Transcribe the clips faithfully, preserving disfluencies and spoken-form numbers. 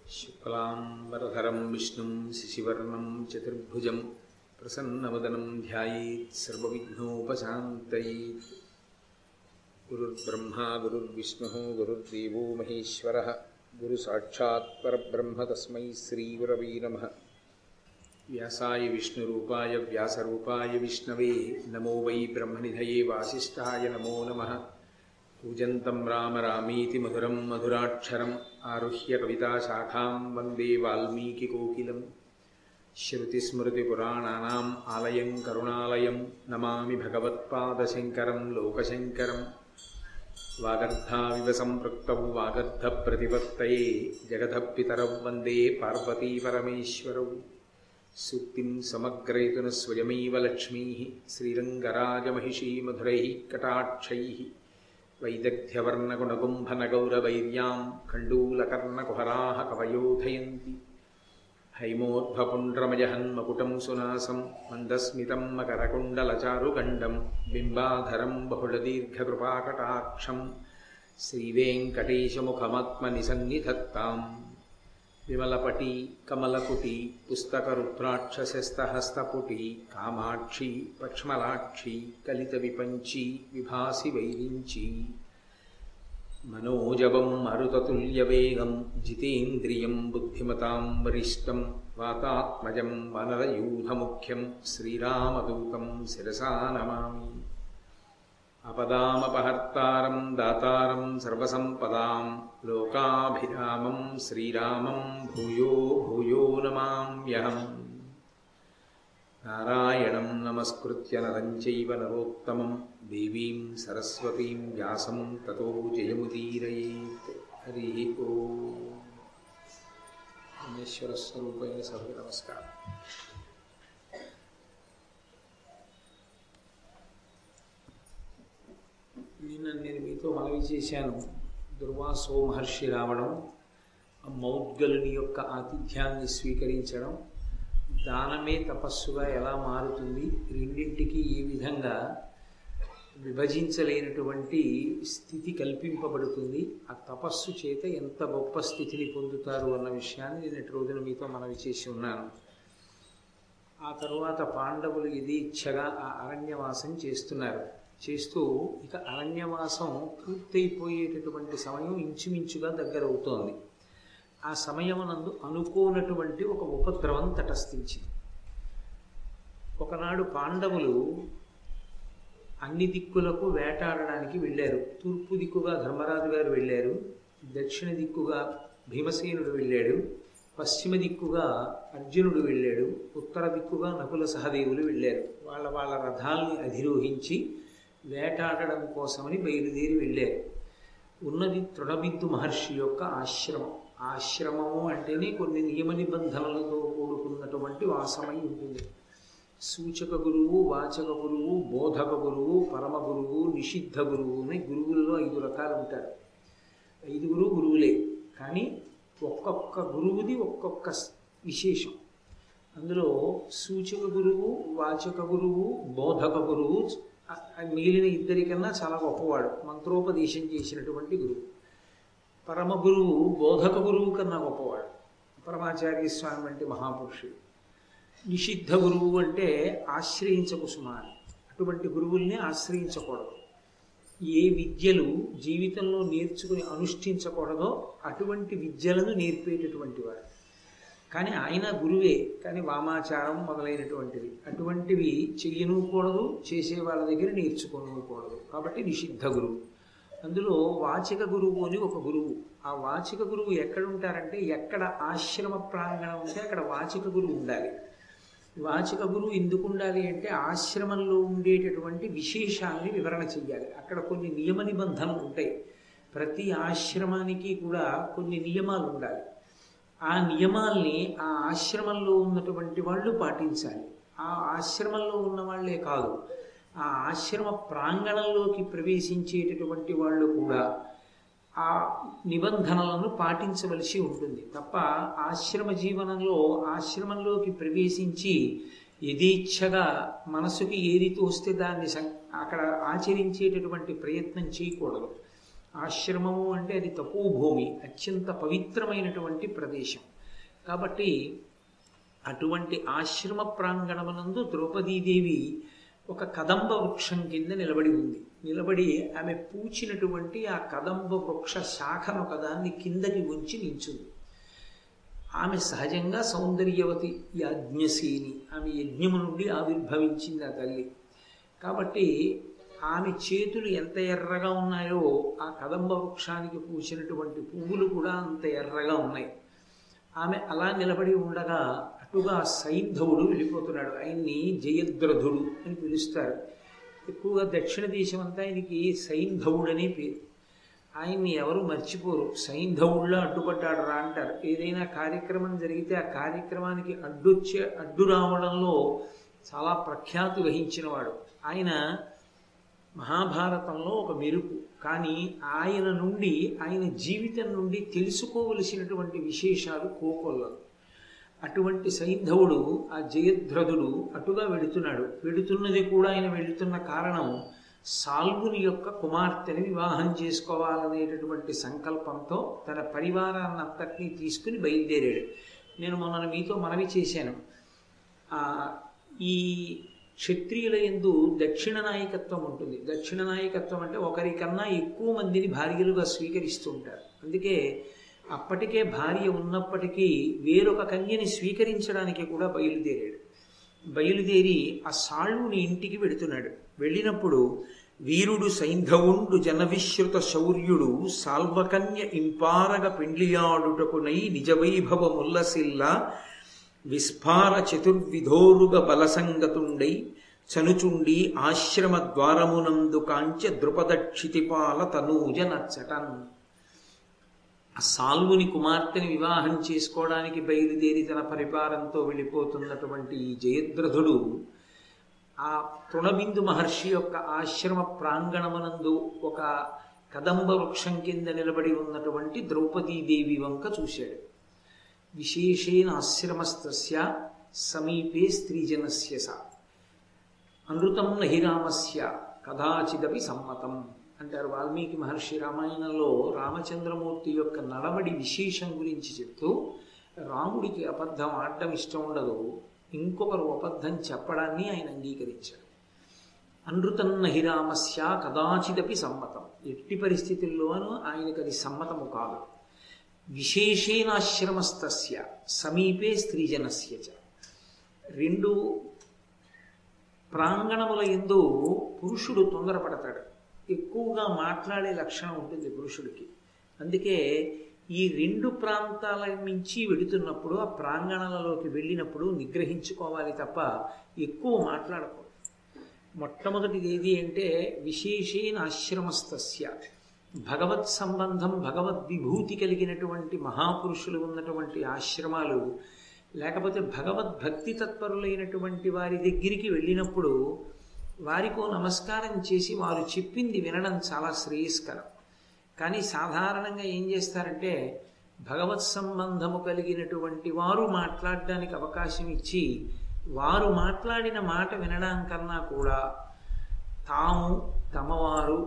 శుక్లాంబరధరం విష్ణుం శశివర్ణం చతుర్భుజం ప్రసన్నవదనం ధ్యాయేత్ సర్వవిఘ్నోపశాంతయేత్. గురుర్బ్రహ్మా గురుర్విష్ణుః గురుర్దేవో మహేశ్వరః గురుసాక్షాత్ పరబ్రహ్మ తస్మై శ్రీగురవే నమః. వ్యాసాయ విష్ణురూపాయ వ్యాసరూపాయ విష్ణవే నమో వై బ్రహ్మనిధయే వాసిష్ఠాయ నమో నమః. పూజంతం రామ రామీతి మధురం మధురాక్షరం ఆరుహ్య కవితాశాఖాం వందే వాల్మీకికోకిలం. శ్రుతిస్మృతిపురాణానాం ఆలయం కరుణాలయం నమామి భగవత్పాదశంకరం లోకశంకరం. వాగర్ధావివ సంపృక్తౌ వాగర్ధప్రతిపత్తయే జగతః పితరౌ వందే పార్వతీపరమేశ్వరౌ. సూక్తిం సమగ్రయతున స్వయమైవ లక్ష్మీః శ్రీరంగరాజమహిషీ మధురైః కటాక్షైః. వైదగ్ధ్యవర్ణగుణగుంభనగౌరవైర్యాం ఖండూలకర్ణకుహరాः కవయోధయంతి. హైమోర్ధ్వపుండ్రమజహన్మకుటం సునాసం మందస్మితం మకరకుండలచారుగండం బింబాధరం బహుళదీర్ఘకృపాకటాక్షం. శ్రీవేంకటేశముఖమాత్మనిసన్నిధత్తాం. విమలపటి కమలకుటి పుస్తకరుద్రాక్షసస్తహస్తపుటి కామాక్షి పక్ష్మలాక్షి కలిత విపంచి విభాసి వైరించి. మనోజవం మరుతతుల్యవేగం జితేంద్రియం బుద్ధిమతాం వరిష్టం వాతాత్మజం వనరయూధముఖ్యం శ్రీరామదూతం శిరసా నమామి. ఆపదామపహర్తారం దాతారం సర్వసంపదాం లోకాభిరామం శ్రీరామం భూయో భూయో నమామ్యహం. నారాయణం నమస్కృత్య నరం చైవ నరోత్తమం దేవీం సరస్వతీం వ్యాసం తతో జయముదీరయేత్. హరి ఓం. పరమేశ్వర స్వరూపైన సభకు నమస్కారం. నిన్న నేను మీతో మనవి చేశాను, దుర్వాసో మహర్షి రావడం, మౌద్గలుని యొక్క ఆతిథ్యాన్ని స్వీకరించడం, దానమే తపస్సుగా ఎలా మారుతుంది, రెండింటికి ఈ విధంగా విభజించలేనటువంటి స్థితి కల్పింపబడుతుంది, ఆ తపస్సు చేత ఎంత గొప్ప స్థితిని పొందుతారు అన్న విషయాన్ని నిన్నటి రోజున మీతో మనవి చేసి ఉన్నాను. ఆ తరువాత పాండవులు యథేచ్ఛగా ఆ అరణ్యవాసం చేస్తున్నారు. చేస్తూ ఇక అరణ్యవాసం పూర్తయిపోయేటటువంటి సమయం ఇంచుమించుగా దగ్గరవుతోంది. ఆ సమయమునందు అనుకోనటువంటి ఒక ఉపద్రవం తటస్థించింది. ఒకనాడు పాండవులు అన్ని దిక్కులకు వేటాడడానికి వెళ్ళారు. తూర్పు దిక్కుగా ధర్మరాజు గారు వెళ్ళారు, దక్షిణ దిక్కుగా భీమసేనుడు వెళ్ళాడు, పశ్చిమ దిక్కుగా అర్జునుడు వెళ్ళాడు, ఉత్తర దిక్కుగా నకుల సహదేవులు వెళ్ళారు. వాళ్ళ వాళ్ళ రథాల్ని అధిరోహించి వేటాడడం కోసమని బయలుదేరి వెళ్ళారు. ఉన్నది తృణబిందు మహర్షి యొక్క ఆశ్రమం. ఆశ్రమము అంటేనే కొన్ని నియమ నిబంధనలతో కూడుకున్నటువంటి వాసమై ఉంటుంది. సూచక గురువు, వాచక గురువు, బోధక గురువు, పరమ గురువు, నిషిద్ధ గురువు అని గురువుల్లో ఐదు రకాలు ఉంటారు. ఐదుగురు గురువులే, కానీ ఒక్కొక్క గురువుది ఒక్కొక్క విశేషం. అందులో సూచక గురువు, వాచక గురువు, బోధక గురువు మిగిలిన ఇద్దరికన్నా చాలా గొప్పవాడు, మంత్రోపదేశం చేసినటువంటి గురువు. పరమ గురువు బోధక గురువు కన్నా గొప్పవాడు, పరమాచార్య స్వామి వంటి మహాపురుషుడు. నిషిద్ధ గురువు అంటే ఆశ్రయించకు సుమాని, అటువంటి గురువుల్ని ఆశ్రయించకూడదు. ఏ విద్యలు జీవితంలో నేర్చుకుని అనుష్ఠించకూడదో అటువంటి విద్యలను నేర్పేటటువంటి వాడు. కానీ ఆయన గురువే, కానీ వామాచారం మొదలైనటువంటివి అటువంటివి చెయ్యనుకూడదు, చేసే వాళ్ళ దగ్గర నేర్చుకోనుకూడదు. కాబట్టి నిషిద్ధ గురువు. అందులో వాచిక గురువు అని ఒక గురువు. ఆ వాచిక గురువు ఎక్కడ ఉంటారంటే, ఎక్కడ ఆశ్రమ ప్రాంగణం ఉంటే అక్కడ వాచిక గురువు ఉండాలి. వాచిక గురువు ఎందుకు ఉండాలి అంటే, ఆశ్రమంలో ఉండేటటువంటి విశేషాలని వివరణ చెయ్యాలి. అక్కడ కొన్ని నియమ నిబంధనలు ఉంటాయి. ప్రతి ఆశ్రమానికి కూడా కొన్ని నియమాలు ఉండాలి. ఆ నియమాల్ని ఆ ఆశ్రమంలో ఉన్నటువంటి వాళ్ళు పాటించాలి. ఆ ఆశ్రమంలో ఉన్న వాళ్లే కాదు, ఆ ఆశ్రమ ప్రాంగణంలోకి ప్రవేశించేటటువంటి వాళ్ళు కూడా ఆ నిబంధనలను పాటించవలసి ఉంటుంది. తప్ప ఆశ్రమ జీవనంలో ఆశ్రమంలోకి ప్రవేశించి యథేచ్ఛగా మనసుకి ఏది తోస్తే దాన్ని అక్కడ ఆచరించేటటువంటి ప్రయత్నం చేయకూడదు. ఆశ్రమము అంటే అది తపోభూమి, అత్యంత పవిత్రమైనటువంటి ప్రదేశం. కాబట్టి అటువంటి ఆశ్రమ ప్రాంగణమునందు ద్రౌపదీదేవి ఒక కదంబ వృక్షం కింద నిలబడి ఉంది. నిలబడి ఆమె పూచినటువంటి ఆ కదంబ వృక్ష శాఖను ఒకదాన్ని కిందకి ఉంచి నించుంది. ఆమె సహజంగా సౌందర్యవతి, యాజ్ఞశీని, ఆమె యజ్ఞము నుండి ఆవిర్భవించింది ఆ తల్లి. కాబట్టి ఆమె చేతులు ఎంత ఎర్రగా ఉన్నాయో ఆ కదంబ వృక్షానికి పూసినటువంటి పువ్వులు కూడా అంత ఎర్రగా ఉన్నాయి. ఆమె అలా నిలబడి ఉండగా అటుగా సైంధవుడు వెళ్ళిపోతున్నాడు. ఆయన్ని జయద్రథుడు అని పిలుస్తారు. ఎక్కువగా దక్షిణ దేశం అంతా ఆయనకి సైంధవుడనే పేరు. ఆయన్ని ఎవరు మర్చిపోరు. సైంధవుళ్ళ అడ్డుపడ్డాడు రా అంటారు. ఏదైనా కార్యక్రమం జరిగితే ఆ కార్యక్రమానికి అడ్డొచ్చే అడ్డు రావడంలో చాలా ప్రఖ్యాతి వహించినవాడు ఆయన. మహాభారతంలో ఒక మెరుపు. కానీ ఆయన నుండి, ఆయన జీవితం నుండి తెలుసుకోవలసినటువంటి విశేషాలు కోకొల్లలు. అటువంటి సైంధవుడు, ఆ జయద్రథుడు అటుగా వెళుతున్నాడు. వెళుతున్నది కూడా ఆయన వెళుతున్న కారణం సాల్వుని యొక్క కుమార్తెని వివాహం చేసుకోవాలనేటటువంటి సంకల్పంతో తన పరివారాన్నంతటినీ తీసుకుని బయలుదేరాడు. నేను మొన్న మీతో మనవి చేశాను, ఈ క్షత్రియుల యందు దక్షిణ నాయకత్వం ఉంటుంది. దక్షిణ నాయకత్వం అంటే ఒకరికన్నా ఎక్కువ మందిని భార్యలుగా స్వీకరిస్తూ ఉంటారు. అందుకే అప్పటికే భార్య ఉన్నప్పటికీ వేరొక కన్యని స్వీకరించడానికి కూడా బయలుదేరాడు. బయలుదేరి ఆ సాళ్వుని ఇంటికి వెడుతున్నాడు. వెళ్ళినప్పుడు వీరుడు సైంధవుండు జనవిశ్రుత శౌర్యుడు సాల్వకన్య ఇంపారగ పెండ్లియాడుటకునై నిజవైభవముల్లసిల్ల విస్ఫార చతుర్విధోరుగ బలసంగతుండై చనుచుండి ఆశ్రమ ద్వారమునందు కాంచ ద్రుపదక్షితిపాల తనూజ నచ్చటన్. ఆ సాల్వుని కుమార్తెని వివాహం చేసుకోవడానికి బయలుదేరి తన పరివారంతో వెళ్ళిపోతున్నటువంటి ఈ జయద్రథుడు ఆ తృణబిందు మహర్షి యొక్క ఆశ్రమ ప్రాంగణమునందు ఒక కదంబ వృక్షం కింద నిలబడి ఉన్నటువంటి ద్రౌపదీదేవి వంక చూశాడు. విశేషేణ ఆశ్రమస్తస్య సమీపే స్త్రీజనస్య స అనృతం నహి రామస్య కదాచిదపి సమ్మతం అంటారు వాల్మీకి మహర్షి రామాయణంలో. రామచంద్రమూర్తి యొక్క నడవడి విశేషం గురించి చెప్తూ, రాముడికి అబద్ధం ఆడటం ఇష్టం ఉండదు, ఇంకొకరు అబద్ధం చెప్పడాన్ని ఆయన అంగీకరించాడు. అనృతం నహి రామస్య కదాచిదపి సమ్మతం, ఎట్టి పరిస్థితుల్లోనూ ఆయనకు అది సమ్మతము కాదు. విశేషేనాశ్రమస్తస్య సమీపే స్త్రీజనస్య చ. రెండు ప్రాంగణముల యందు పురుషుడు తొందరపడతాడు. ఎక్కువగా మాట్లాడే లక్షణం ఉంటుంది పురుషుడికి. అందుకే ఈ రెండు ప్రాంతాల నుంచి వెళుతున్నప్పుడు, ఆ ప్రాంగణాలలోకి వెళ్ళినప్పుడు నిగ్రహించుకోవాలి తప్ప ఎక్కువ మాట్లాడకూడదు. మొట్టమొదటిది ఏది అంటే విశేషేణ ఆశ్రమస్తస్య, భగవత్ సంబంధం, భగవద్విభూతి కలిగినటువంటి మహాపురుషులు ఉన్నటువంటి ఆశ్రమాలు, లేకపోతే భగవద్భక్తి తత్పరులైనటువంటి వారి దగ్గరికి వెళ్ళినప్పుడు వారికో నమస్కారం చేసి వారు చెప్పింది వినడం చాలా శ్రేయస్కరం. కానీ సాధారణంగా ఏం చేస్తారంటే భగవత్ సంబంధము కలిగినటువంటి వారు మాట్లాడడానికి అవకాశం ఇచ్చి వారు మాట్లాడిన మాట వినడానికన్నా కూడా తాము తమవారు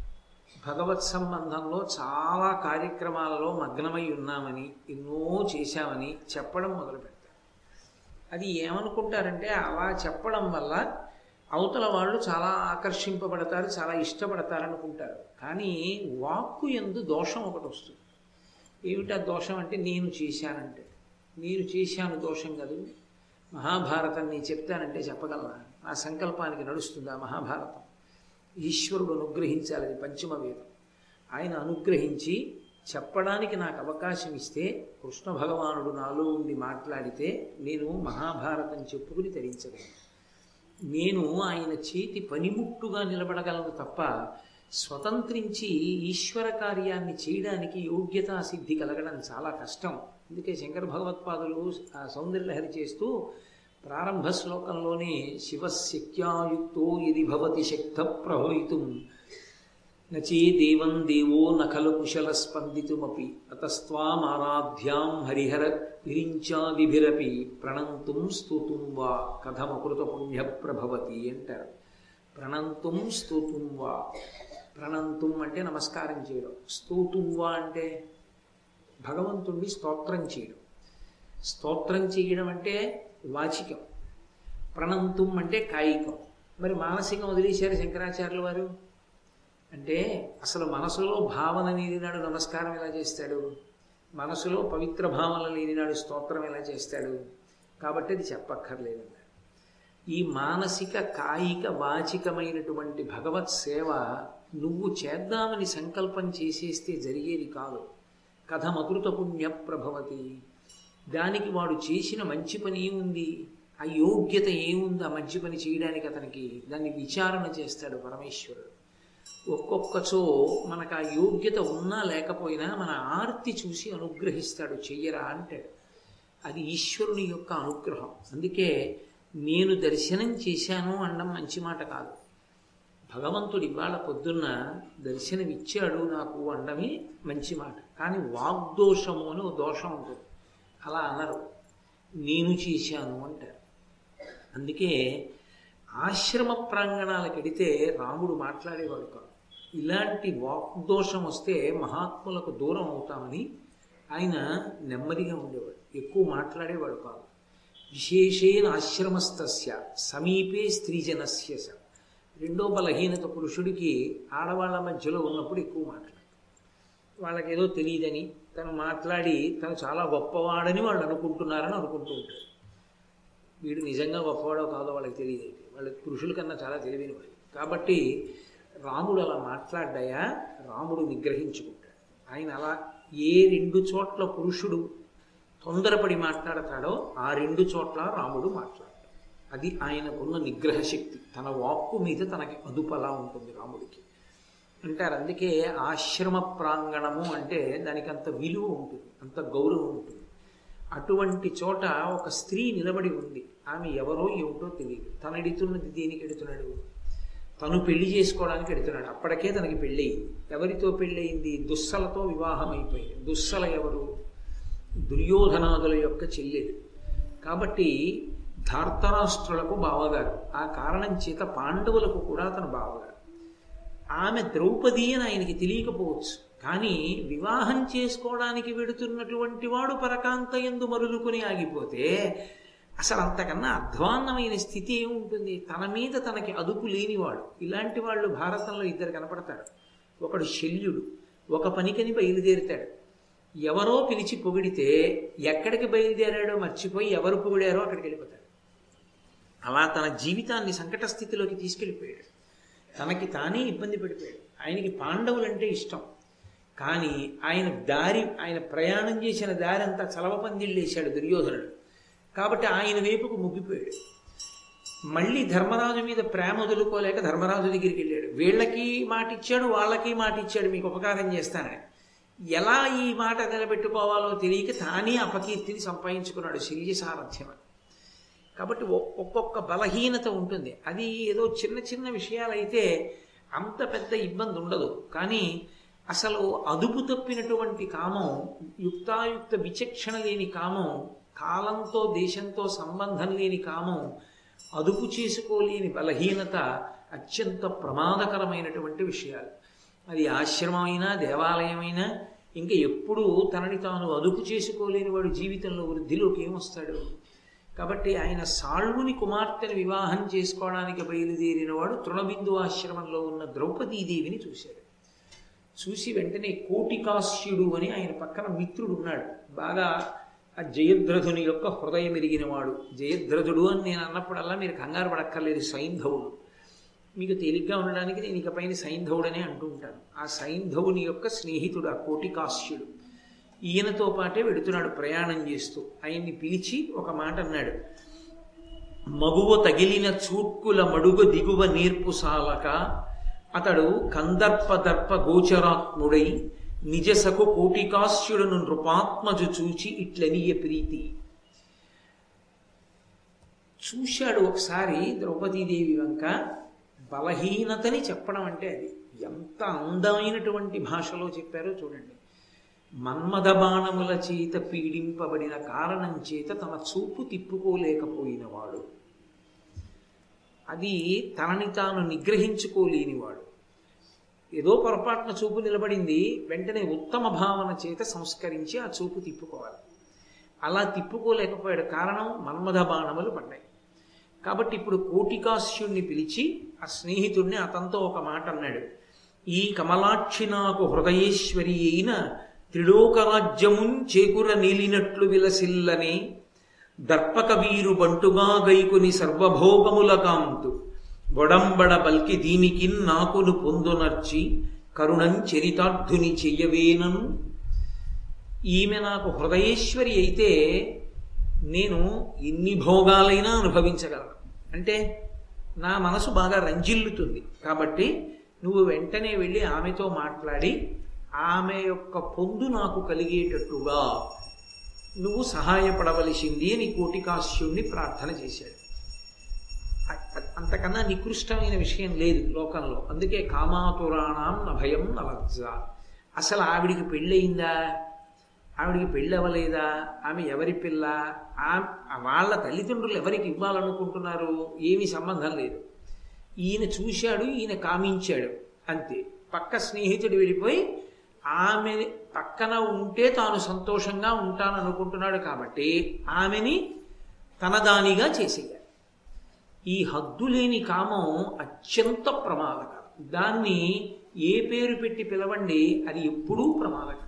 భగవత్ సంబంధంలో చాలా కార్యక్రమాలలో మగ్నమై ఉన్నామని, ఎన్నో చేశామని చెప్పడం మొదలుపెడతారు. అది ఏమనుకుంటారంటే అలా చెప్పడం వల్ల అవతల వాళ్ళు చాలా ఆకర్షింపబడతారు, చాలా ఇష్టపడతారు అనుకుంటారు. కానీ వాక్కు యందు దోషం ఒకటి వస్తుంది. ఏమిటా దోషం అంటే, నేను చేశానంటే, నేను చేశాను దోషం కాదు. మహాభారతం నేను చెప్తానంటే చెప్పగలనా? నా సంకల్పానికి నడుస్తుందా మహాభారతం? ఈశ్వరుడు అనుగ్రహించాలి, అది పంచమ వేదం. ఆయన అనుగ్రహించి చెప్పడానికి నాకు అవకాశం ఇస్తే, కృష్ణ భగవానుడు నాలో ఉండి మాట్లాడితే నేను మహాభారతం చెప్పుకుని తరించగలను. నేను ఆయన చేతి పనిముట్టుగా నిలబడగలను తప్ప స్వతంత్రించి ఈశ్వర కార్యాన్ని చేయడానికి యోగ్యతా సిద్ధి కలగడం చాలా కష్టం. అందుకే శంకర భగవత్పాదులు ఆ సౌందర్యలహరి చేస్తూ ప్రారంభ శ్లోకంలోనే శివశక్త్యాయుక్తో యది భవతి శక్త ప్రభవితుం నచే దేవం దేవో నఖలు కుశల స్పందితుమపి అతస్త్వామారాధ్యాం హరిహర విరించాదిభిరపి ప్రణంతుం స్తుతుం వా కథమకృత పుణ్య ప్రభవతి అంటారు. ప్రణంతుం స్తుతుం వా, ప్రణంతుం అంటే నమస్కారం చేయడం, స్తోతువా అంటే భగవంతుణ్ణి స్తోత్రం చేయడం. స్తోత్రం చేయడం అంటే వాచికం, ప్రణంతుం అంటే కాయికం. మరి మానసికం వదిలేశారు శంకరాచార్యుల వారు. అంటే అసలు మనసులో భావన లేనినాడు నమస్కారం ఎలా చేస్తాడు, మనసులో పవిత్ర భావన లేనినాడు స్తోత్రం ఎలా చేస్తాడు? కాబట్టి అది చెప్పక్కర్లేదన్నారు. ఈ మానసిక కాయిక వాచికమైనటువంటి భగవత్ సేవ నువ్వు చేద్దామని సంకల్పం చేసేస్తే జరిగేది కాదు. కథమకృత పుణ్య ప్రభవతి. దానికి వాడు చేసిన మంచి పని ఏముంది, ఆ యోగ్యత ఏముంది ఆ మంచి పని చేయడానికి అతనికి, దాన్ని విచారణ చేస్తాడు పరమేశ్వరుడు. ఒక్కొక్కచో మనకు ఆ యోగ్యత ఉన్నా లేకపోయినా మన ఆర్తి చూసి అనుగ్రహిస్తాడు, చెయ్యరా అంటాడు. అది ఈశ్వరుని యొక్క అనుగ్రహం. అందుకే నేను దర్శనం చేశాను అనడం మంచి మాట కాదు. భగవంతుడు ఇవాళ పొద్దున్న దర్శనమిచ్చాడు నాకు అనడమే మంచి మాట. కానీ వాగ్దోషము అని ఒక దోషం ఉంటుంది, అలా అనరు, నేను చేశాను అంటారు. అందుకే ఆశ్రమ ప్రాంగణాలకు వెడితే రాముడు మాట్లాడేవాడు కాదు. ఇలాంటి వాగ్దోషం వస్తే మహాత్ములకు దూరం అవుతామని ఆయన నెమ్మదిగా ఉండేవాడు, ఎక్కువ మాట్లాడేవాడు కాదు. విశేషేణ ఆశ్రమస్తస్య సమీపే స్త్రీజనస్య. రెండో బలహీనత పురుషుడికి ఆడవాళ్ళ మధ్యలో ఉన్నప్పుడు ఎక్కువ మాట్లాడు. వాళ్ళకేదో తెలియదని తను మాట్లాడి తను చాలా గొప్పవాడని వాళ్ళు అనుకుంటున్నారని అనుకుంటూ ఉంటాడు. వీడు నిజంగా గొప్పవాడో కాదో వాళ్ళకి తెలియదు. వాళ్ళ పురుషుల కన్నా చాలా తెలివైన వాడు. కాబట్టి రాముడు అలా మాట్లాడ్డాయా, రాముడు నిగ్రహించుకుంటాడు. ఆయన అలా ఏ రెండు చోట్ల పురుషుడు తొందరపడి మాట్లాడతాడో ఆ రెండు చోట్ల రాముడు మాట్లాడతాడు. అది ఆయనకున్న నిగ్రహ శక్తి. తన వాక్కు మీద తనకి అదుపు అలా ఉంటుంది రాముడికి అంటారు. అందుకే ఆశ్రమ ప్రాంగణము అంటే దానికి అంత విలువ ఉంటుంది, అంత గౌరవం ఉంటుంది. అటువంటి చోట ఒక స్త్రీ నిలబడి ఉంది. ఆమె ఎవరో ఏమిటో తెలియదు. తను ఎడుతున్నది దేనికి ఎడుతున్నాడు? తను పెళ్లి చేసుకోవడానికి ఎడుతున్నాడు. అప్పటికే తనకి పెళ్ళయింది. ఎవరితో పెళ్ళయింది? దుస్సలతో వివాహం అయిపోయింది. దుస్సల ఎవరు? దుర్యోధనాదుల యొక్క చెల్లెలు. కాబట్టి ధార్తరాష్ట్రులకు బావగారు. ఆ కారణం చేత పాండవులకు కూడా తన బావగారు. ఆమె ద్రౌపది అని ఆయనకి తెలియకపోవచ్చు, కానీ వివాహం చేసుకోవడానికి వెడుతున్నటువంటి వాడు పరకాంత యందు మరులుకొని ఆగిపోతే అసలు అంతకన్నా అధ్వాన్నమైన స్థితి ఏముంటుంది? తన మీద తనకి అదుపు లేనివాడు. ఇలాంటి వాళ్ళు భారతంలో ఇద్దరు కనపడతారు. ఒకడు శల్యుడు, ఒక పనికని బయలుదేరుతాడు. ఎవరో పిలిచి పొగిడితే ఎక్కడికి బయలుదేరాడో మర్చిపోయి ఎవరు పొగిడారో అక్కడికి వెళ్ళిపోతాడు. అలా తన జీవితాన్ని సంకట స్థితిలోకి తీసుకెళ్ళిపోయాడు. తనకి తానే ఇబ్బంది పడిపోయాడు. ఆయనకి పాండవులంటే ఇష్టం, కానీ ఆయన దారి ఆయన ప్రయాణం చేసిన దారి అంతా చలవ పందిళ్ళేశాడు దుర్యోధనుడు. కాబట్టి ఆయన వైపుకు ముగ్గిపోయాడు. మళ్ళీ ధర్మరాజు మీద ప్రేమ వదులుకోలేక ధర్మరాజు దగ్గరికి వెళ్ళాడు. వీళ్ళకి మాట ఇచ్చాడు, వాళ్ళకి మాట ఇచ్చాడు, మీకు ఉపకారం చేస్తానని. ఎలా ఈ మాట నిలబెట్టుకోవాలో తెలియక తానే అపకీర్తిని సంపాదించుకున్నాడు శల్య సారథ్యం. కాబట్టి ఒక్కొక్క బలహీనత ఉంటుంది. అది ఏదో చిన్న చిన్న విషయాలైతే అంత పెద్ద ఇబ్బంది ఉండదు. కానీ అసలు అదుపు తప్పినటువంటి కామం, యుక్తాయుక్త విచక్షణ లేని కామం, కాలంతో దేశంతో సంబంధం లేని కామం, అదుపు చేసుకోలేని బలహీనత అత్యంత ప్రమాదకరమైనటువంటి విషయాలు. అది ఆశ్రమమైనా దేవాలయమైనా ఇంకా ఎప్పుడూ తనని తాను అదుపు చేసుకోలేని వాడు జీవితంలో వృద్ధిలోకి ఏమొస్తాడు? కాబట్టి ఆయన సాళ్వుని కుమార్తెను వివాహం చేసుకోవడానికి బయలుదేరిన వాడు తృణబిందు ఆశ్రమంలో ఉన్న ద్రౌపదీదేవిని చూశాడు. చూసి వెంటనే కోటికాస్యుడు అని ఆయన పక్కన మిత్రుడు ఉన్నాడు, బాగా ఆ జయద్రథుని యొక్క హృదయం ఎరిగినవాడు. జయద్రథుడు అని నేను అన్నప్పుడల్లా మీరు కంగారు పడక్కర్లేదు, సైంధవుడు. మీకు తేలిగ్గా ఉండడానికి నేను ఇకపైన సైంధవుడనే అంటూ ఉంటాను. ఆ సైంధవుని యొక్క స్నేహితుడు ఆ కోటికాస్యుడు. ఈయనతో పాటే వెడుతున్నాడు ప్రయాణం చేస్తూ. ఆయన్ని పిలిచి ఒక మాట అన్నాడు. మగువ తగిలిన చూట్కుల మడుగ దిగువ నేర్పు సాలక అతడు కందర్ప దర్ప గోచరాత్ముడై నిజసకు కోటికాస్యుడును నృపాత్మజు చూచి ఇట్లనియ ప్రీతి. చూశాడు ఒకసారి ద్రౌపదీదేవి వంక. బలహీనతని చెప్పడం అంటే అది ఎంత అందమైనటువంటి భాషలో చెప్పారో చూడండి. మన్మథ బాణముల చేత పీడింపబడిన కారణం చేత తన చూపు తిప్పుకోలేకపోయినవాడు, అది తనని తాను నిగ్రహించుకోలేనివాడు. ఏదో పొరపాటున చూపు నిలబడింది, వెంటనే ఉత్తమ భావన చేత సంస్కరించి ఆ చూపు తిప్పుకోవాలి. అలా తిప్పుకోలేకపోయాడు. కారణం మన్మథ బాణములు పడ్డాయి. కాబట్టి ఇప్పుడు కోటికాస్యుణ్ణి పిలిచి ఆ స్నేహితుడిని అతనితో ఒక మాట అన్నాడు. ఈ కమలాక్షి నాకు హృదయేశ్వరి అయిన త్రిలోకరాజ్యమున్ చేకుర నీలినట్లు విలసిల్లని దర్పక వీరు బంటుగా గైకుని సర్వభోగముల కాంతు వడంబడ బల్కి దీనికి నాకును పొందునర్చి కరుణం చరితార్థుని చెయ్యవేనను. ఈమె నాకు హృదయేశ్వరి అయితే నేను ఎన్ని భోగాలైనా అనుభవించగలను. అంటే నా మనసు బాగా రంజిల్లుతుంది. కాబట్టి నువ్వు వెంటనే వెళ్ళి ఆమెతో మాట్లాడి ఆమె యొక్క పొందు నాకు కలిగేటట్టుగా నువ్వు సహాయపడవలసింది అని కోటికాస్యుణ్ణి ప్రార్థన చేశాడు. అంతకన్నా నికృష్టమైన విషయం లేదు లోకంలో. అందుకే కామాతురాణం నభయం నలజ్జ. అసలు ఆవిడికి పెళ్ళయిందా, ఆవిడికి పెళ్ళి అవ్వలేదా, ఆమె ఎవరి పిల్ల, వాళ్ళ తల్లిదండ్రులు ఎవరికి ఇవ్వాలనుకుంటున్నారు, ఏమీ సంబంధం లేదు. ఈయన చూశాడు, ఈయన కామించాడు, అంతే. పక్క స్నేహితుడు వెళ్ళిపోయి ఆమె పక్కన ఉంటే తాను సంతోషంగా ఉంటాననుకుంటున్నాడు కాబట్టి ఆమెని తనదానిగా చేసేయాలి. ఈ హద్దులేని కామం అత్యంత ప్రమాదకరం. దాన్ని ఏ పేరు పెట్టి పిలవండి, అది ఎప్పుడూ ప్రమాదకరం.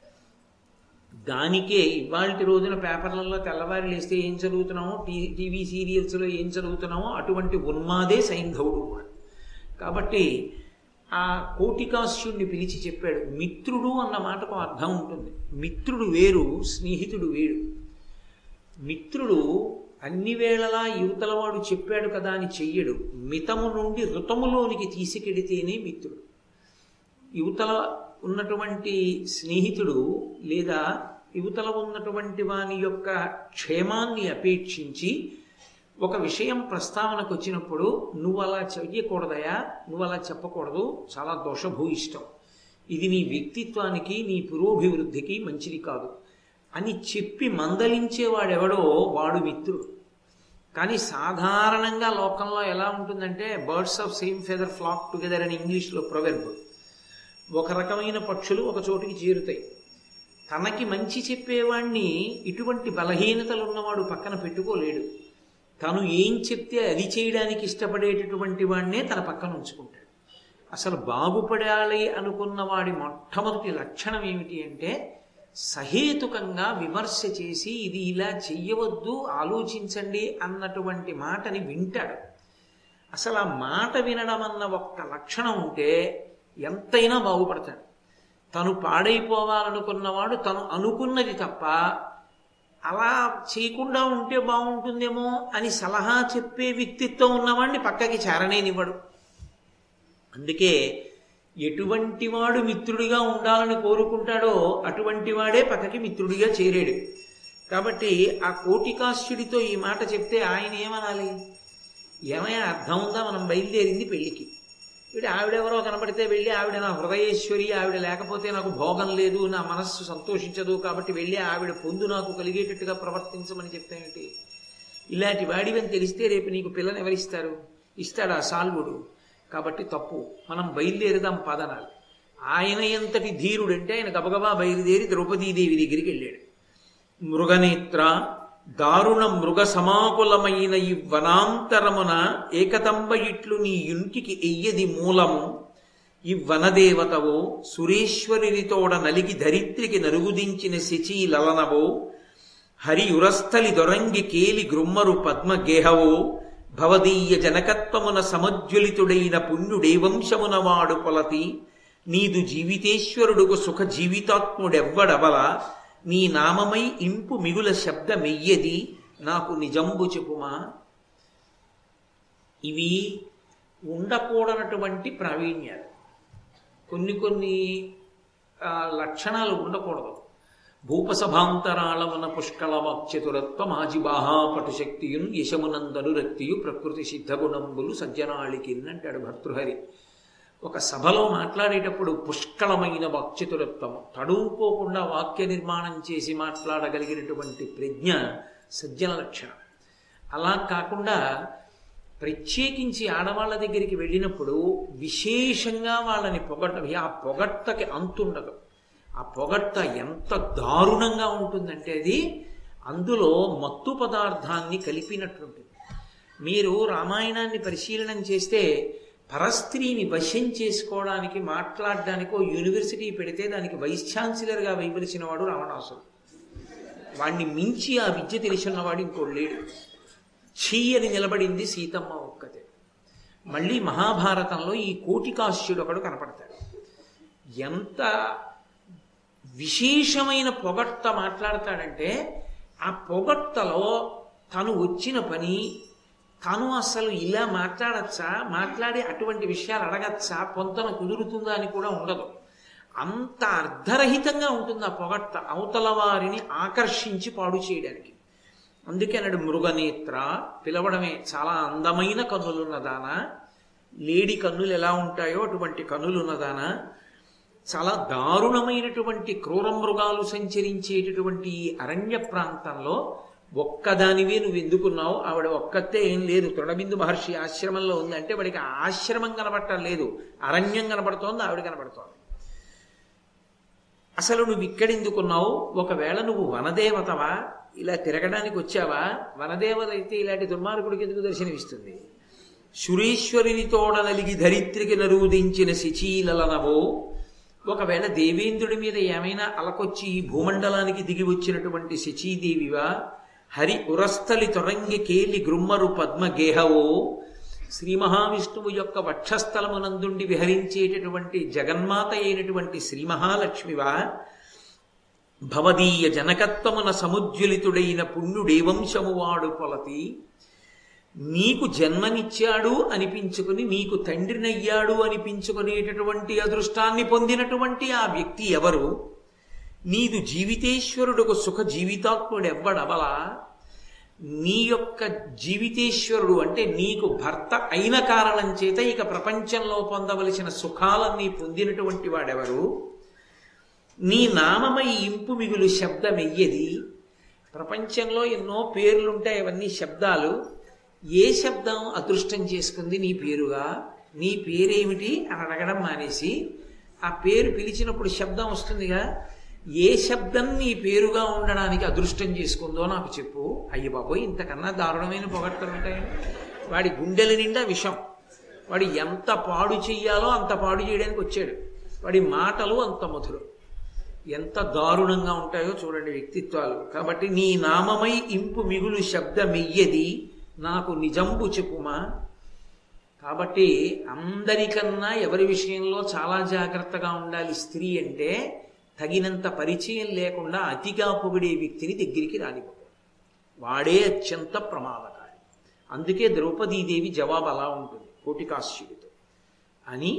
దానికే ఇవాళ రోజున పేపర్లలో తెల్లవారి లేస్తే ఏం చదువుతున్నామో, టీ టీవీ సీరియల్స్లో ఏం చదువుతున్నామో అటువంటి ఉన్మాదే సైంధవుడు కూడా. కాబట్టి ఆ కోటికాస్యుణ్ణి పిలిచి చెప్పాడు. మిత్రుడు అన్న మాటకు అర్థం ఉంటుంది. మిత్రుడు వేరు, స్నేహితుడు వేరు. మిత్రుడు అన్ని వేళలా యువతలవాడు చెప్పాడు కదా అని చెయ్యడు. మితము నుండి ఋతములోనికి తీసుకెడితేనే మిత్రుడు. యువతల ఉన్నటువంటి స్నేహితుడు లేదా యువతల ఉన్నటువంటి వాని యొక్క క్షేమాన్ని అపేక్షించి ఒక విషయం ప్రస్తావనకు వచ్చినప్పుడు నువ్వు అలా చెయ్యకూడదయా, నువ్వు అలా చెప్పకూడదు, చాలా దోషభూయిష్టం, ఇది నీ వ్యక్తిత్వానికి నీ పురోభివృద్ధికి మంచిది కాదు అని చెప్పి మందలించేవాడెవడో వాడు మిత్రుడు. కానీ సాధారణంగా లోకంలో ఎలా ఉంటుందంటే birds of same feather flock together అని ఇంగ్లీష్లో ప్రొవెర్బ్. ఒక రకమైన పక్షులు ఒక చోటికి చేరుతాయి. తనకి మంచి చెప్పేవాణ్ణి ఇటువంటి బలహీనతలు ఉన్నవాడు పక్కన పెట్టుకోలేడు. తను ఏం చెప్తే అది చేయడానికి ఇష్టపడేటటువంటి వాడినే తన పక్కన ఉంచుకుంటాడు. అసలు బాగుపడాలి అనుకున్న వాడి మొట్టమొదటి లక్షణం ఏమిటి అంటే సహేతుకంగా విమర్శ చేసి ఇది ఇలా చెయ్యవద్దు, ఆలోచించండి అన్నటువంటి మాటని వింటాడు. అసలు ఆ మాట వినడం అన్న ఒక్క లక్షణం ఉంటే ఎంతైనా బాగుపడతాడు. తను పాడైపోవాలనుకున్నవాడు తను అనుకున్నది తప్ప అలా చేయకుండా ఉంటే బాగుంటుందేమో అని సలహా చెప్పే వ్యక్తిత్వం ఉన్నవాడిని పక్కకి చేరనేనివ్వడు. అందుకే ఎటువంటి వాడు మిత్రుడిగా ఉండాలని కోరుకుంటాడో అటువంటి వాడే పక్కకి మిత్రుడిగా చేరాడు. కాబట్టి ఆ కోటికాస్యుడితో ఈ మాట చెప్తే ఆయన ఏమనాలి? ఏమైనా అర్థం ఉందా? మనం బయలుదేరింది పెళ్లికి. వీడు ఆవిడెవరో కనబడితే వెళ్ళి ఆవిడ నా హృదయేశ్వరి, ఆవిడ లేకపోతే నాకు భోగం లేదు, నా మనస్సు సంతోషించదు, కాబట్టి వెళ్ళి ఆవిడ పొందు నాకు కలిగేటట్టుగా ప్రవర్తించమని చెప్తానేంటి? ఇలాంటి వాడివని తెలిస్తే రేపు నీకు పిల్లని ఎవరిస్తారు? ఇస్తాడా సాల్వుడు? కాబట్టి తప్పు. మనం బయలుదేరుదాం పదనాలు. ఆయన ఎంతటి ధీరుడంటే ఆయన గబగబా బయలుదేరి ద్రౌపదీదేవి దగ్గరికి వెళ్ళాడు. మృగనేత్ర దారుణ మృగ సమాకులమైన ఈ వనాంతరమున ఏకతంబ ఇట్లు నీ ఇంటికి ఎయ్యది మూలము, ఈ వనదేవతవో సురేశ్వరినితోడ నలిగి ధరిత్రికి నరుగుదించిన శచీలలనవో, హరి ఉరస్థలి దొరంగి కేలి గ్రుమ్మరు పద్మగేహవో, భవదీయ జనకత్వమున సమజ్వలితుడైన పుణ్యుడే వంశమున వాడు కొలతి, నీదు జీవితేశ్వరుడుకు సుఖ జీవితాత్ముడెవ్వడవల, నీ నామమై ఇంపు మిగుల శబ్దమెయ్యది నాకు నిజంబు చెప్పుమా. ఇవి ఉండకూడనటువంటి ప్రావీణ్యాలు. కొన్ని కొన్ని లక్షణాలు ఉండకూడదు. భూపసభాంతరాళవన పుష్కళ వాక్చతురత్వ మాజిబాహా పటుశక్తియున్ యశమునందను రక్తియు ప్రకృతి సిద్ధగుణంబులు సజ్జనాళికిన్ అంటాడు భర్తృహరి. ఒక సభలో మాట్లాడేటప్పుడు పుష్కళమైన వాక్చతురత్వం, తడువుకోకుండా వాక్య నిర్మాణం చేసి మాట్లాడగలిగినటువంటి ప్రజ్ఞ సజ్జన లక్షణం. అలా కాకుండా ప్రత్యేకించి ఆడవాళ్ళ దగ్గరికి వెళ్ళినప్పుడు విశేషంగా వాళ్ళని పొగట్ట, ఆ పొగట్టకి అంతుండదు. ఆ పొగట్ట ఎంత దారుణంగా ఉంటుందంటే అది అందులో మత్తు పదార్థాన్ని కలిపినట్లుంటుంది. మీరు రామాయణాన్ని పరిశీలనం చేస్తే పరస్త్రీని వశం చేసుకోవడానికి మాట్లాడడానికి ఓ యూనివర్సిటీ పెడితే దానికి వైస్ ఛాన్సలర్గా వేయవలసిన వాడు రావణాసురుడు. వాడిని మించి ఆ విద్య తెలిసిన్నవాడు ఇంకోడు లేడు. ఛీ అని నిలబడింది సీతమ్మ ఒక్కతే. మళ్ళీ మహాభారతంలో ఈ కోటికాశ్యుడు ఒకడు కనపడతాడు. ఎంత విశేషమైన పొగట్ట మాట్లాడతాడంటే ఆ పొగట్టలో తను వచ్చిన పని, తను అసలు ఇలా మాట్లాడచ్చా, మాట్లాడి అటువంటి విషయాలు అడగచ్చా, పొంతన కుదురుతుందా అని కూడా ఉండదు. అంత అర్ధరహితంగా ఉంటుంది ఆ పొగట్ట, అవతల వారిని ఆకర్షించి పాడు చేయడానికి. అందుకే అన్నాడు మృగనేత్ర, పిలవడమే. చాలా అందమైన కన్నులున్నదానా, లేడి కన్నులు ఎలా ఉంటాయో అటువంటి కన్నులున్నదానా, చాలా దారుణమైనటువంటి క్రూర మృగాలు సంచరించేటటువంటి ఈ అరణ్య ప్రాంతంలో ఒక్కదానివే నువ్వు ఎందుకున్నావు? ఆవిడ ఒక్కతే ఏం లేదు, తృణబిందు మహర్షి ఆశ్రమంలో ఉంది అంటే వాడికి ఆశ్రమం కనబడటం లేదు, అరణ్యం కనబడుతోంది, ఆవిడ కనబడుతోంది. అసలు నువ్వు ఇక్కడెందుకున్నావు? ఒకవేళ నువ్వు వనదేవతవా, ఇలా తిరగడానికి వచ్చావా? వనదేవత అయితే ఇలాంటి దుర్మార్గుడికి ఎందుకు దర్శనమిస్తుంది? సురేశ్వరిని తోడ నలిగి ధరిత్రికి నరూదించిన శిచీలనవో, ఒకవేళ దేవేంద్రుడి మీద ఏమైనా అలకొచ్చి ఈ భూమండలానికి దిగి వచ్చినటువంటి శచీదేవివా? హరి ఉరస్థలి తొరంగి కేలి గ్రుమ్మరు పద్మగేహవో, శ్రీ మహావిష్ణువు యొక్క వక్షస్థలమునందుండి విహరించేటటువంటి జగన్మాత అయినటువంటి శ్రీ మహాలక్ష్మివా? భవదీయ జనకత్వమున సముజ్వలితుడైన పుణ్యుడేవంశము వాడు పొలతి, నీకు జన్మనిచ్చాడు అనిపించుకుని, నీకు తండ్రినయ్యాడు అనిపించుకునేటటువంటి అదృష్టాన్ని పొందినటువంటి ఆ వ్యక్తి ఎవరు? నీదు జీవితేశ్వరుడుకు సుఖ జీవితాత్ముడెవ్వడవలా? నీ యొక్క జీవితేశ్వరుడు అంటే నీకు భర్త అయిన కారణం చేత ఇక ప్రపంచంలో పొందవలసిన సుఖాలన్నీ పొందినటువంటి వాడెవరు? నీ నామమై ఇంపు మిగులు శబ్దమెయ్యది. ప్రపంచంలో ఎన్నో పేర్లుంటాయి, అవన్నీ శబ్దాలు. ఏ శబ్దం అదృష్టం చేసుకుంది నీ పేరుగా? నీ పేరేమిటి అని అడగడం మానేసి ఆ పేరు పిలిచినప్పుడు శబ్దం వస్తుందిగా, ఏ శబ్దం నీ పేరుగా ఉండడానికి అదృష్టం చేసుకుందో నాకు చెప్పు. అయ్య బాబోయ్, ఇంతకన్నా దారుణమైన పొగట్టలు ఉంటాయని. వాడి గుండెల నిండా విషం, వాడు ఎంత పాడు చెయ్యాలో అంత పాడు చేయడానికి వచ్చాడు. వాడి మాటలు అంత మధురం. ఎంత దారుణంగా ఉంటాయో చూడండి వ్యక్తిత్వాలు. కాబట్టి నీ నామమై ఇంపు మిగులు శబ్దమెయ్యది, నాకు నిజంబు చెప్పుమా. కాబట్టి అందరికన్నా ఎవరి విషయంలో చాలా జాగ్రత్తగా ఉండాలి స్త్రీ అంటే, తగినంత పరిచయం లేకుండా అతిగా పొగిడే వ్యక్తిని దగ్గరికి రానివ్వకూడదు. వాడే అత్యంత ప్రమాదకారి. అందుకే ద్రౌపదీదేవి జవాబు అలా ఉంటుంది కోటికాశ్యుడితో. అని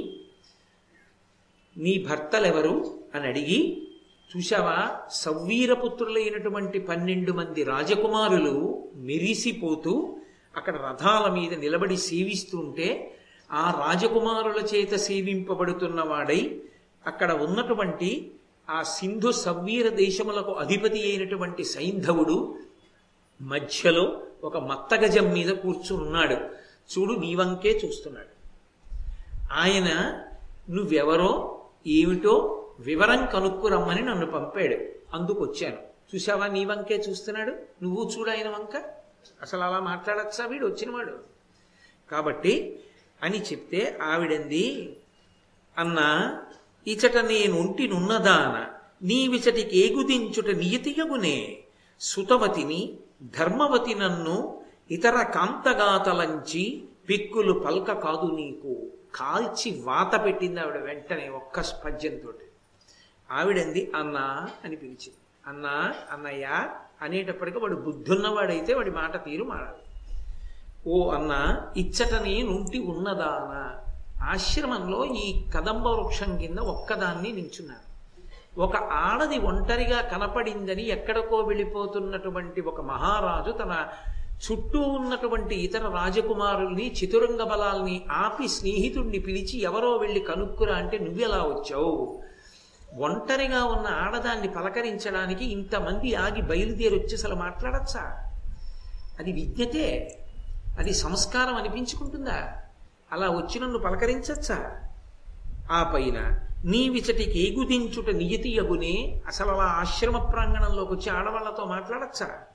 నీ భర్తలెవరు అని అడిగి, చూశావా సవ్వీరపుత్రులైనటువంటి పన్నెండు మంది రాజకుమారులు మెరిసిపోతూ అక్కడ రథాల మీద నిలబడి సేవిస్తుంటే, ఆ రాజకుమారుల చేత సేవింపబడుతున్న వాడై అక్కడ ఉన్నటువంటి ఆ సింధు సవ్వీర దేశములకు అధిపతి అయినటువంటి సైంధవుడు మధ్యలో ఒక మత్తగజం మీద కూర్చున్నాడు. చూడు, నీ వంకే చూస్తున్నాడు. ఆయన నువ్వెవరో ఏమిటో వివరం కనుక్కురమ్మని నన్ను పంపాడు, అందుకొచ్చాను. చూసావా, నీ వంకే చూస్తున్నాడు, నువ్వు చూడు ఆయన వంక. అసలు అలా మాట్లాడచ్చా వీడు వచ్చినవాడు? కాబట్టి అని చెప్తే ఆవిడంది, అన్నా ఇచట నేనుంటి నున్నదాన నీవిచటికి ఏగుదించుట నియతియగునే, సుతవతిని ధర్మవతి నన్ను ఇతర కాంతగాతలంచి పిక్కులు పల్క కాదు నీకు. కాల్చి వాత పెట్టింది ఆవిడ వెంటనే ఒక్క స్పద్యంతో. ఆవిడంది అన్నా అని పిలిచింది. అన్నా, అన్నయ్య అనేటప్పటికీ వాడు బుద్ధున్నవాడైతే వాడి మాట తీరు మారాలి. ఓ అన్నా ఇచ్చట నేనుంటి ఉన్నదానా, ఆశ్రమంలో ఈ కదంబ వృక్షం కింద ఒక్కదాన్ని నించున్నాను. ఒక ఆడది ఒంటరిగా కనపడిందని ఎక్కడికో వెళ్ళిపోతున్నటువంటి ఒక మహారాజు తన చుట్టూ ఉన్నటువంటి ఇతర రాజకుమారుల్ని చతురంగ బలాల్ని ఆపి స్నేహితుడిని పిలిచి ఎవరో వెళ్ళి కనుక్కురా అంటే నువ్వెలా వచ్చావు? ఒంటరిగా ఉన్న ఆడదాన్ని పలకరించడానికి ఇంతమంది ఆగి బయలుదేరి వచ్చి అసలు మాట్లాడచ్చా? అది విజ్ఞతే. అది సంస్కారం అనిపించుకుంటుందా? అలా వచ్చి నన్ను పలకరించచ్చా? ఆ పైన నీ విచటికి ఏగుదించుట నియతి యగునే, అసలు అలా ఆశ్రమ ప్రాంగణంలోకి వచ్చి ఆడవాళ్లతో మాట్లాడచ్చా?